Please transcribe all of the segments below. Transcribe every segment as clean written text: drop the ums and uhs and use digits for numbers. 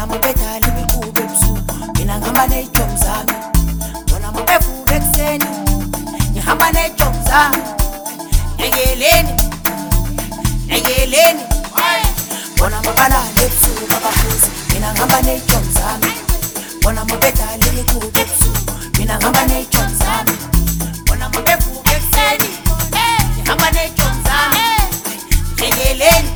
mabedala imikhuba ebusuku mina ngihamba ney'jomi zami bona mabevuka ekuseni ngihamba ney'jomi zami nekeleni bona mabalala ebusuku abafuzi mina ngihamba ney'jomi zami bona mabedala imikhuba ebusuku mina ngihamba ney'jomi zami bona mabevuka ekuseni ngihamba ney'jomi zami nekeleni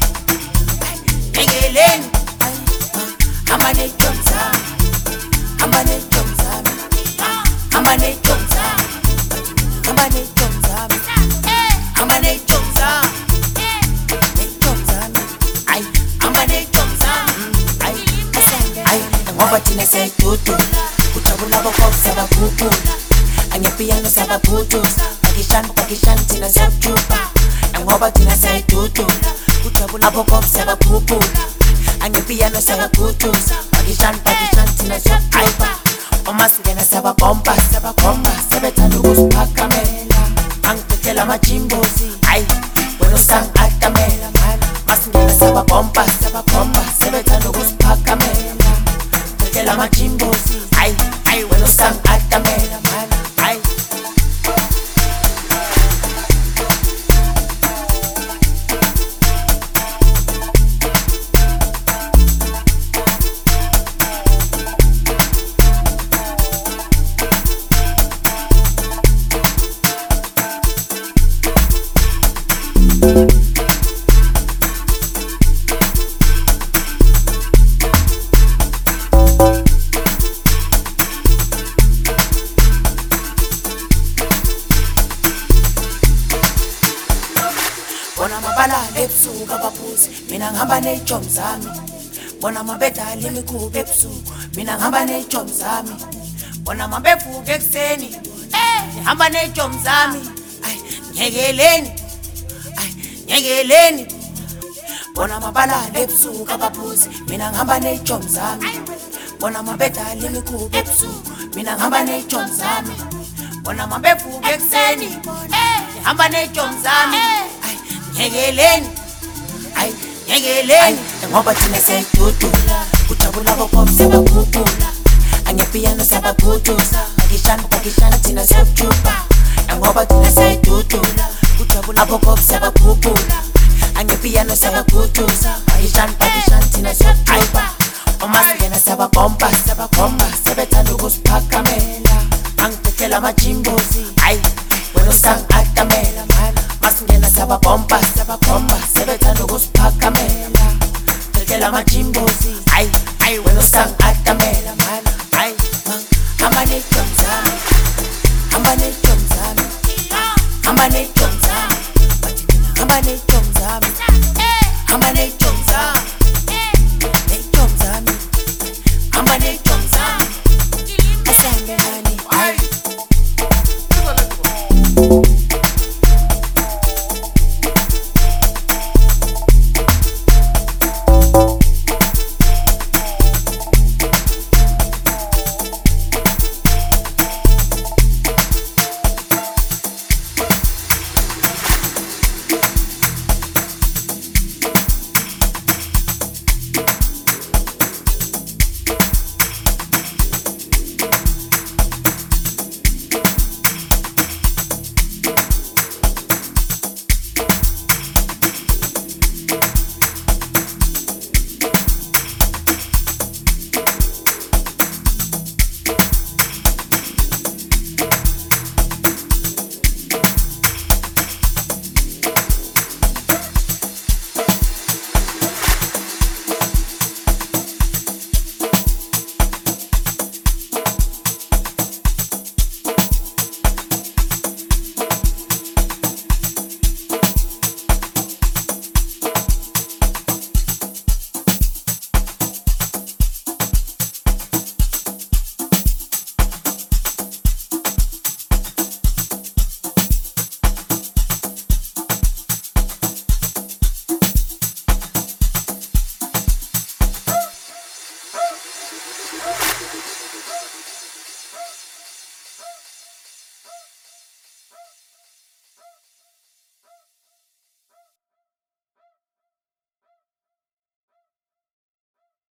hamba ney'jomi zami hamba ney'jomi zami hamba ney'jomi zami hamba ney'jomi zami hamba ney'jomi zami ney'jomi zami ay hamba ney'jomi zami ay ngoba thina siyayidudula kujabula abokhokho siyabagugula angepiyano siyababhuduza bakishani thina siyakujuba ngoba thina siyayidudula kujabula abokhokho siyababhuduza angepiyano siyababhuduza bakishani thina siyakujuba uma singena siyababomba sebethanda ukusiphakamela angipethela amajimbozi ayi wena usangi-atamela masingena siyababomba sebethanda ukusiphakamela phethela amajimbozi ayi wena usangi-atamela ayi bona mabalala ebusuku abaphuzi mina ngihamba ney'jomi zami bona mabedala imikhuba ebusuku mina ngihamba ney'jomi zami bona mabevuka ekuseni ngihamba ney'jomi zami nyekeleni bona mabalala ebusuku abaphuzi mina ngihamba ney'jomi zami bona mabedala imikhuba ebusuku mina ngihamba ney'jomi zami bona mabevuka ekuseni ngihamba ney'jomi zami nyekeleni ngoba thina siyayidudula kujabula abokhokho siyabagugula angepiyano siyababhuduza bakishani thina siyakujuba ngoba thina siyayidudula kujabula abokhokho siyabagugula angepiyano siyababhuduza bakishani thina siyakujuba uma singena siyababomba sebethanda ukusiphakamela angipethela amajimbo